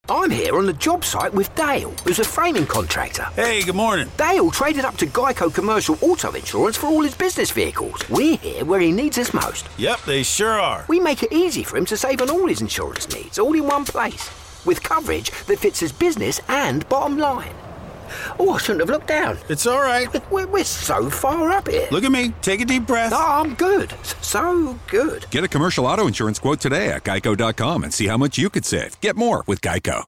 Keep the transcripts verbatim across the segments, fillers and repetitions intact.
I'm here on the job site with Dale, who's a framing contractor. Hey, good morning. Dale traded up to Geico Commercial Auto Insurance for all his business vehicles. We're here where he needs us most. Yep, they sure are. We make it easy for him to save on all his insurance needs, all in one place, with coverage that fits his business and bottom line. Oh, I shouldn't have looked down. It's all right. We're, we're so far up here. Look at me. Take a deep breath. Oh, I'm good. So good. Get a commercial auto insurance quote today at geico dot com and see how much you could save. Get more with Geico.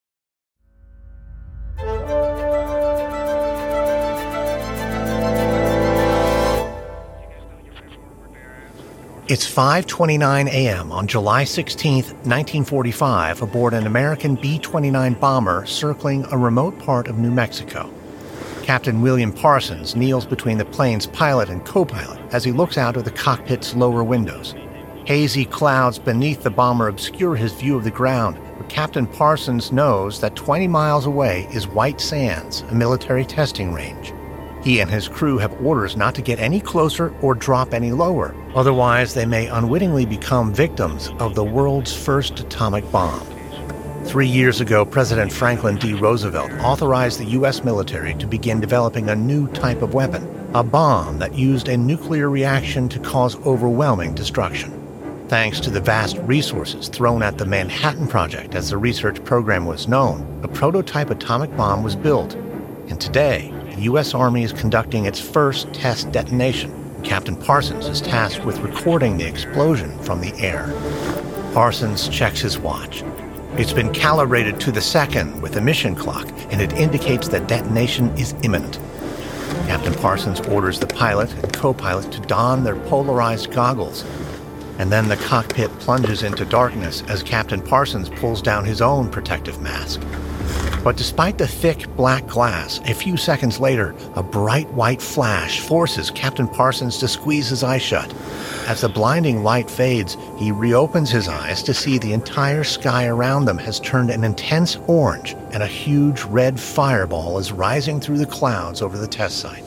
It's five twenty-nine a.m. on July sixteenth, nineteen forty-five, aboard an American B twenty-nine bomber circling a remote part of New Mexico. Captain William Parsons kneels between the plane's pilot and co-pilot as he looks out of the cockpit's lower windows. Hazy clouds beneath the bomber obscure his view of the ground, but Captain Parsons knows that twenty miles away is White Sands, a military testing range. He and his crew have orders not to get any closer or drop any lower, otherwise they may unwittingly become victims of the world's first atomic bomb. Three years ago, President Franklin D. Roosevelt authorized the U S military to begin developing a new type of weapon, a bomb that used a nuclear reaction to cause overwhelming destruction. Thanks to the vast resources thrown at the Manhattan Project, as the research program was known, a prototype atomic bomb was built. And today, the U S Army is conducting its first test detonation. Captain Parsons is tasked with recording the explosion from the air. Parsons checks his watch. It's been calibrated to the second with a mission clock, and it indicates that detonation is imminent. Captain Parsons orders the pilot and co-pilot to don their polarized goggles. And then the cockpit plunges into darkness as Captain Parsons pulls down his own protective mask. But despite the thick black glass, a few seconds later, a bright white flash forces Captain Parsons to squeeze his eyes shut. As the blinding light fades, he reopens his eyes to see the entire sky around them has turned an intense orange, and a huge red fireball is rising through the clouds over the test site.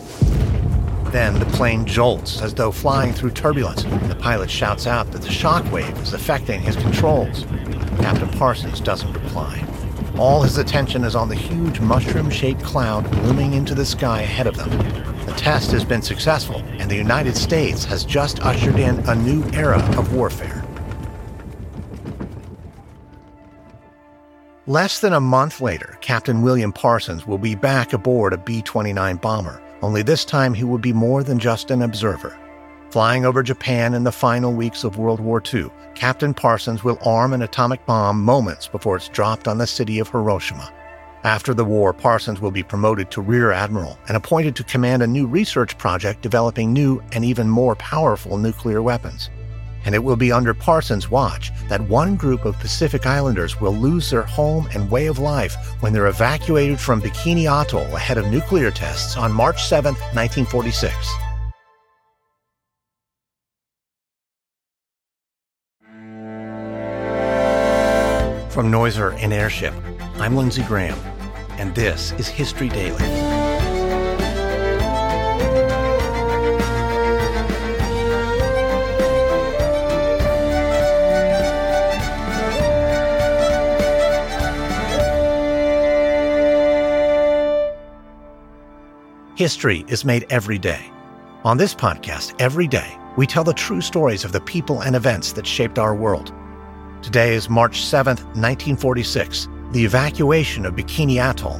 Then the plane jolts as though flying through turbulence. The pilot shouts out that the shockwave is affecting his controls. Captain Parsons doesn't reply. All his attention is on the huge mushroom-shaped cloud looming into the sky ahead of them. The test has been successful, and the United States has just ushered in a new era of warfare. Less than a month later, Captain William Parsons will be back aboard a B twenty-nine bomber, only this time he will be more than just an observer. Flying over Japan in the final weeks of World War Two, Captain Parsons will arm an atomic bomb moments before it's dropped on the city of Hiroshima. After the war, Parsons will be promoted to Rear Admiral and appointed to command a new research project developing new and even more powerful nuclear weapons. And it will be under Parsons' watch that one group of Pacific Islanders will lose their home and way of life when they're evacuated from Bikini Atoll ahead of nuclear tests on March seventh, nineteen forty-six. From Noiser and Airship, I'm Lindsey Graham, and this is History Daily. History is made every day. On this podcast, every day, we tell the true stories of the people and events that shaped our world. Today is March seventh, nineteen forty-six, the evacuation of Bikini Atoll.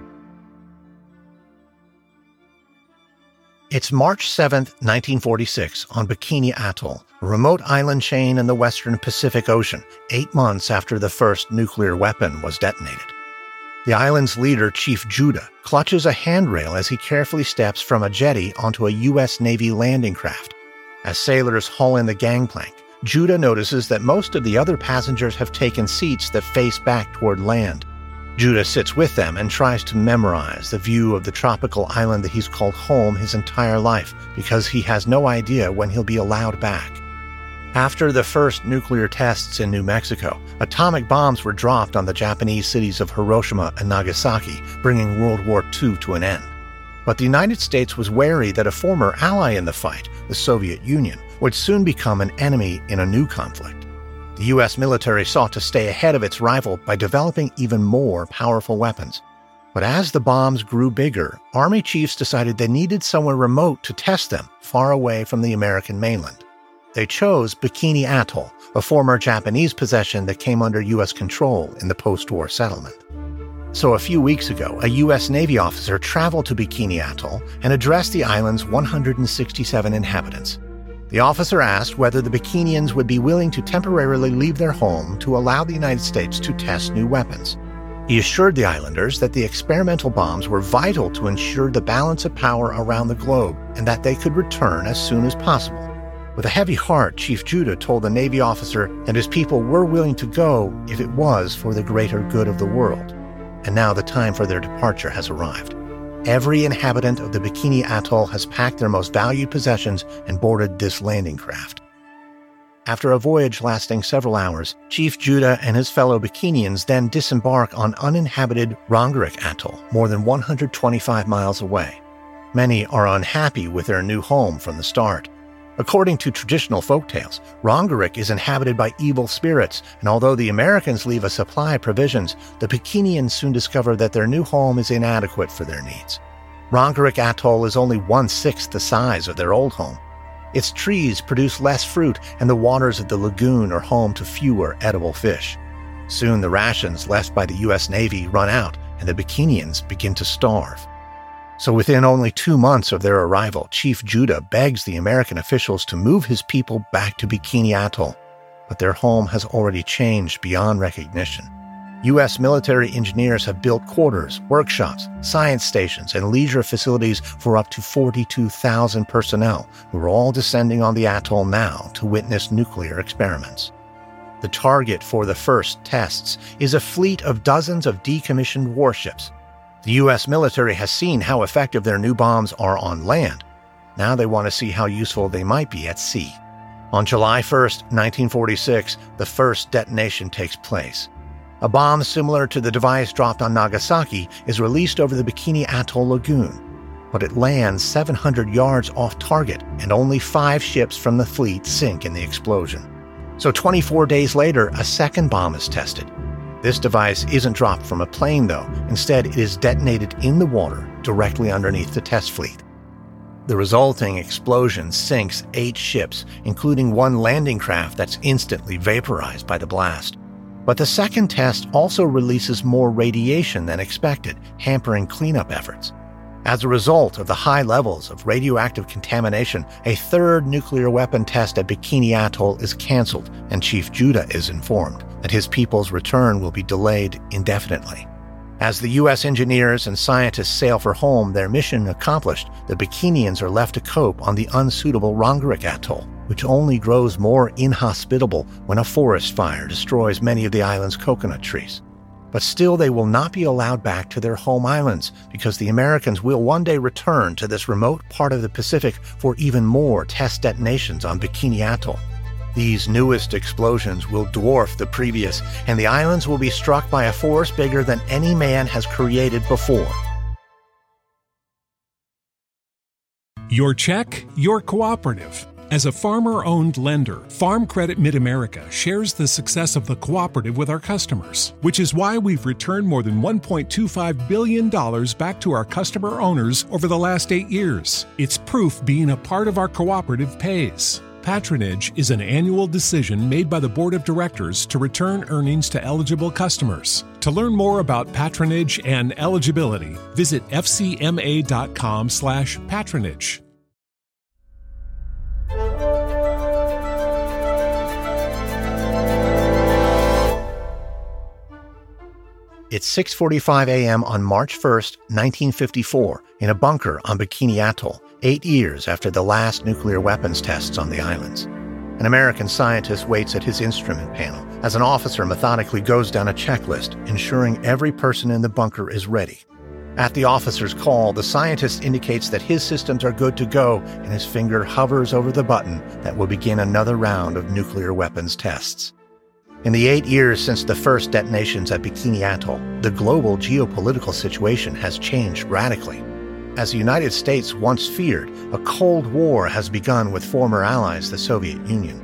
It's March seventh, nineteen forty-six, on Bikini Atoll, a remote island chain in the western Pacific Ocean, eight months after the first nuclear weapon was detonated. The island's leader, Chief Judah, clutches a handrail as he carefully steps from a jetty onto a U S Navy landing craft. As sailors haul in the gangplank, Judah notices that most of the other passengers have taken seats that face back toward land. Judah sits with them and tries to memorize the view of the tropical island that he's called home his entire life, because he has no idea when he'll be allowed back. After the first nuclear tests in New Mexico, atomic bombs were dropped on the Japanese cities of Hiroshima and Nagasaki, bringing World War Two to an end. But the United States was wary that a former ally in the fight, the Soviet Union, would soon become an enemy in a new conflict. The The U S military sought to stay ahead of its rival by developing even more powerful weapons. But as the bombs grew bigger, Army chiefs decided they needed somewhere remote to test them, far away from the American mainland. They chose Bikini Atoll, a former Japanese possession that came under U S control in the post-war settlement. So a few weeks ago, a U S Navy officer traveled to Bikini Atoll and addressed the island's one hundred sixty-seven inhabitants. The officer asked whether the Bikinians would be willing to temporarily leave their home to allow the United States to test new weapons. He assured the islanders that the experimental bombs were vital to ensure the balance of power around the globe and that they could return as soon as possible. With a heavy heart, Chief Judah told the Navy officer that his people were willing to go if it was for the greater good of the world. And now the time for their departure has arrived. Every inhabitant of the Bikini Atoll has packed their most valued possessions and boarded this landing craft. After a voyage lasting several hours, Chief Judah and his fellow Bikinians then disembark on uninhabited Rongerik Atoll, more than one hundred twenty-five miles away. Many are unhappy with their new home from the start. According to traditional folktales, Rongerik is inhabited by evil spirits, and although the Americans leave a supply of provisions, the Bikinians soon discover that their new home is inadequate for their needs. Rongerik Atoll is only one-sixth the size of their old home. Its trees produce less fruit, and the waters of the lagoon are home to fewer edible fish. Soon the rations left by the U S Navy run out, and the Bikinians begin to starve. So within only two months of their arrival, Chief Judah begs the American officials to move his people back to Bikini Atoll. But their home has already changed beyond recognition. U S military engineers have built quarters, workshops, science stations, and leisure facilities for up to forty-two thousand personnel who are all descending on the atoll now to witness nuclear experiments. The target for the first tests is a fleet of dozens of decommissioned warships. The U S military has seen how effective their new bombs are on land. Now they want to see how useful they might be at sea. On July first, nineteen forty-six, the first detonation takes place. A bomb similar to the device dropped on Nagasaki is released over the Bikini Atoll lagoon, but it lands seven hundred yards off target, and only five ships from the fleet sink in the explosion. So twenty-four days later, a second bomb is tested. This device isn't dropped from a plane, though. Instead, it is detonated in the water directly underneath the test fleet. The resulting explosion sinks eight ships, including one landing craft that's instantly vaporized by the blast. But the second test also releases more radiation than expected, hampering cleanup efforts. As a result of the high levels of radioactive contamination, a third nuclear weapon test at Bikini Atoll is canceled, and Chief Judah is informed that his people's return will be delayed indefinitely. As the U S engineers and scientists sail for home, their mission accomplished, the Bikinians are left to cope on the unsuitable Rongerik Atoll, which only grows more inhospitable when a forest fire destroys many of the island's coconut trees. But still, they will not be allowed back to their home islands because the Americans will one day return to this remote part of the Pacific for even more test detonations on Bikini Atoll. These newest explosions will dwarf the previous, and the islands will be struck by a force bigger than any man has created before. Your check, your cooperative. As a farmer-owned lender, Farm Credit Mid-America shares the success of the cooperative with our customers, which is why we've returned more than one point two five billion dollars back to our customer owners over the last eight years. It's proof being a part of our cooperative pays. Patronage is an annual decision made by the Board of Directors to return earnings to eligible customers. To learn more about patronage and eligibility, visit f c m a dot com slash patronage. It's six forty-five a.m. on March first, nineteen fifty-four, in a bunker on Bikini Atoll, eight years after the last nuclear weapons tests on the islands. An American scientist waits at his instrument panel as an officer methodically goes down a checklist, ensuring every person in the bunker is ready. At the officer's call, the scientist indicates that his systems are good to go, and his finger hovers over the button that will begin another round of nuclear weapons tests. In the eight years since the first detonations at Bikini Atoll, the global geopolitical situation has changed radically. As the United States once feared, a Cold War has begun with former allies, the Soviet Union.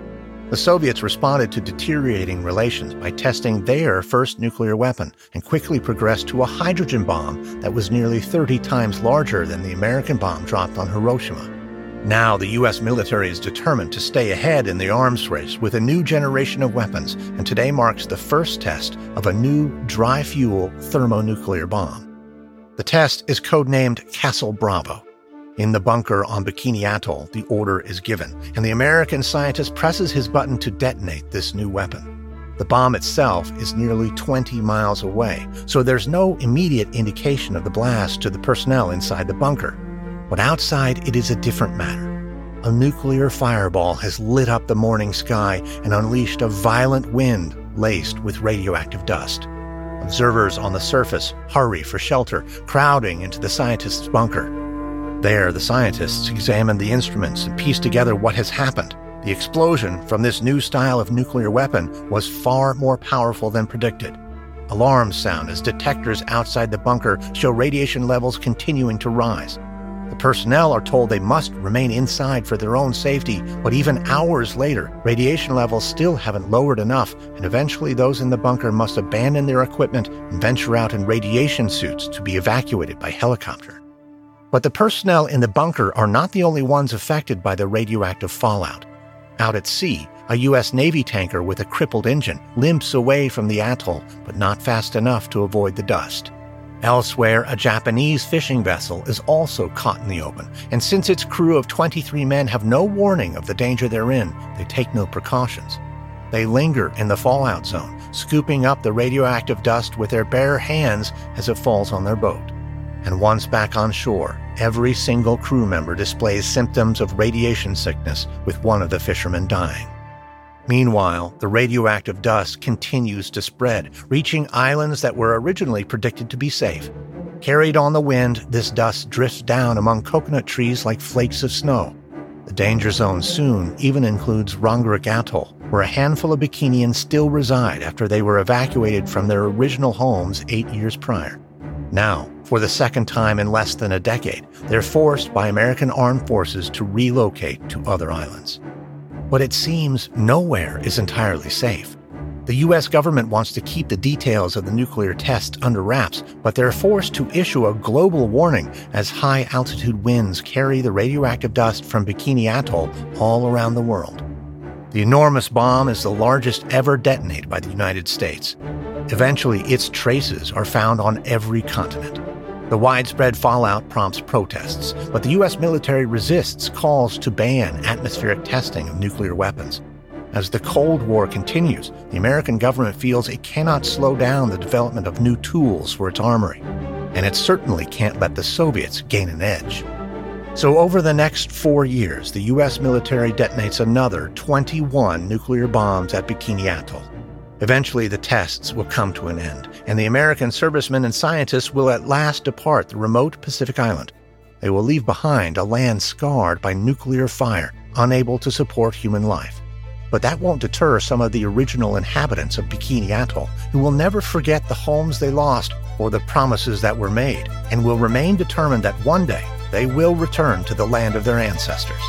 The Soviets responded to deteriorating relations by testing their first nuclear weapon and quickly progressed to a hydrogen bomb that was nearly thirty times larger than the American bomb dropped on Hiroshima. Now the U S military is determined to stay ahead in the arms race with a new generation of weapons, and today marks the first test of a new dry-fuel thermonuclear bomb. The test is codenamed Castle Bravo. In the bunker on Bikini Atoll, the order is given, and the American scientist presses his button to detonate this new weapon. The bomb itself is nearly twenty miles away, so there's no immediate indication of the blast to the personnel inside the bunker. But outside, it is a different matter. A nuclear fireball has lit up the morning sky and unleashed a violent wind laced with radioactive dust. Observers on the surface hurry for shelter, crowding into the scientist's bunker. There, the scientists examine the instruments and piece together what has happened. The explosion from this new style of nuclear weapon was far more powerful than predicted. Alarms sound as detectors outside the bunker show radiation levels continuing to rise. The personnel are told they must remain inside for their own safety, but even hours later, radiation levels still haven't lowered enough, and eventually those in the bunker must abandon their equipment and venture out in radiation suits to be evacuated by helicopter. But the personnel in the bunker are not the only ones affected by the radioactive fallout. Out at sea, a U S Navy tanker with a crippled engine limps away from the atoll, but not fast enough to avoid the dust. Elsewhere, a Japanese fishing vessel is also caught in the open, and since its crew of twenty-three men have no warning of the danger they're in, they take no precautions. They linger in the fallout zone, scooping up the radioactive dust with their bare hands as it falls on their boat. And once back on shore, every single crew member displays symptoms of radiation sickness, with one of the fishermen dying. Meanwhile, the radioactive dust continues to spread, reaching islands that were originally predicted to be safe. Carried on the wind, this dust drifts down among coconut trees like flakes of snow. The danger zone soon even includes Rongerik Atoll, where a handful of Bikinians still reside after they were evacuated from their original homes eight years prior. Now, for the second time in less than a decade, they're forced by American armed forces to relocate to other islands. But it seems nowhere is entirely safe. The U S government wants to keep the details of the nuclear test under wraps, but they're forced to issue a global warning as high-altitude winds carry the radioactive dust from Bikini Atoll all around the world. The enormous bomb is the largest ever detonated by the United States. Eventually, its traces are found on every continent. The widespread fallout prompts protests, but the U S military resists calls to ban atmospheric testing of nuclear weapons. As the Cold War continues, the American government feels it cannot slow down the development of new tools for its armory, and it certainly can't let the Soviets gain an edge. So over the next four years, the U S military detonates another twenty-one nuclear bombs at Bikini Atoll. Eventually, the tests will come to an end, and the American servicemen and scientists will at last depart the remote Pacific island. They will leave behind a land scarred by nuclear fire, unable to support human life. But that won't deter some of the original inhabitants of Bikini Atoll, who will never forget the homes they lost or the promises that were made, and will remain determined that one day they will return to the land of their ancestors.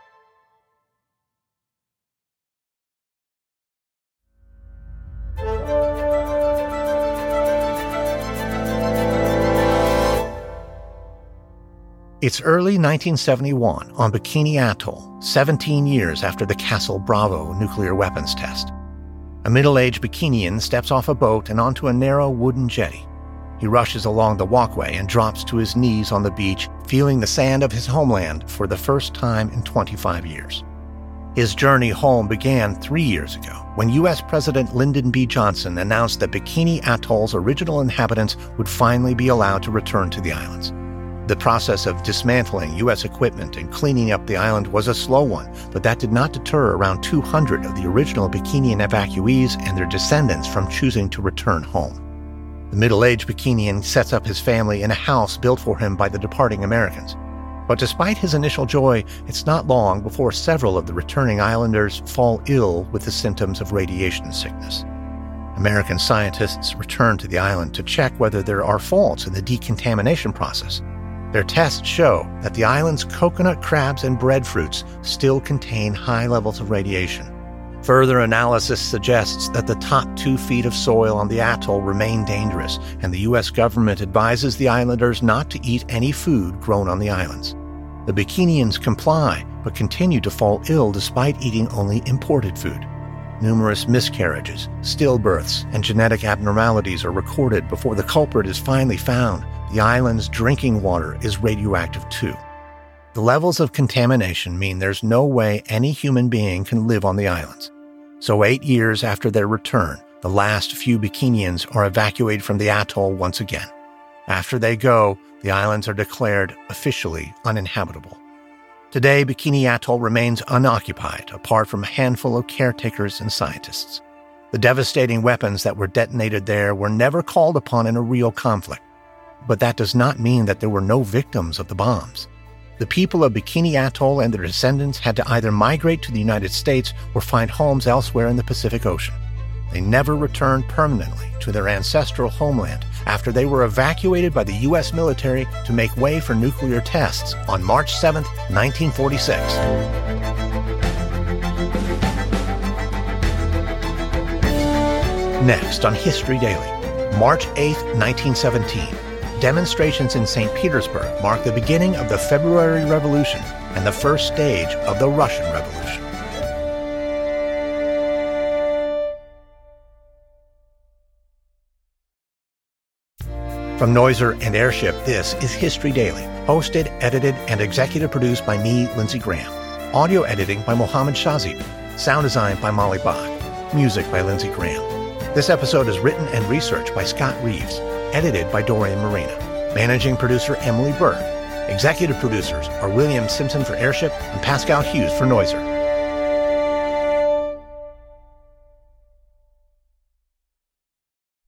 It's early nineteen seventy-one on Bikini Atoll, seventeen years after the Castle Bravo nuclear weapons test. A middle-aged Bikinian steps off a boat and onto a narrow wooden jetty. He rushes along the walkway and drops to his knees on the beach, feeling the sand of his homeland for the first time in twenty-five years. His journey home began three years ago, when U S President Lyndon B. Johnson announced that Bikini Atoll's original inhabitants would finally be allowed to return to the islands. The process of dismantling U S equipment and cleaning up the island was a slow one, but that did not deter around two hundred of the original Bikinian evacuees and their descendants from choosing to return home. The middle-aged Bikinian sets up his family in a house built for him by the departing Americans. But despite his initial joy, it's not long before several of the returning islanders fall ill with the symptoms of radiation sickness. American scientists return to the island to check whether there are faults in the decontamination process. Their tests show that the island's coconut crabs and breadfruits still contain high levels of radiation. Further analysis suggests that the top two feet of soil on the atoll remain dangerous, and the U S government advises the islanders not to eat any food grown on the islands. The Bikinians comply, but continue to fall ill despite eating only imported food. Numerous miscarriages, stillbirths, and genetic abnormalities are recorded before the culprit is finally found. The island's drinking water is radioactive too. The levels of contamination mean there's no way any human being can live on the islands. So eight years after their return, the last few Bikinians are evacuated from the atoll once again. After they go, the islands are declared officially uninhabitable. Today, Bikini Atoll remains unoccupied, apart from a handful of caretakers and scientists. The devastating weapons that were detonated there were never called upon in a real conflict. But that does not mean that there were no victims of the bombs. The people of Bikini Atoll and their descendants had to either migrate to the United States or find homes elsewhere in the Pacific Ocean. They never returned permanently to their ancestral homeland after they were evacuated by the U S military to make way for nuclear tests on March seventh, nineteen forty-six. Next on History Daily, March eighth, nineteen seventeen. Demonstrations in Saint Petersburg mark the beginning of the February Revolution and the first stage of the Russian Revolution. From Noiser and Airship, this is History Daily, hosted, edited, and executive produced by me, Lindsey Graham. Audio editing by Mohammed Shazib. Sound design by Molly Bach. Music by Lindsey Graham. This episode is written and researched by Scott Reeves. Edited by Dorian Marina. Managing producer Emily Burke. Executive producers are William Simpson for Airship and Pascal Hughes for Noiser.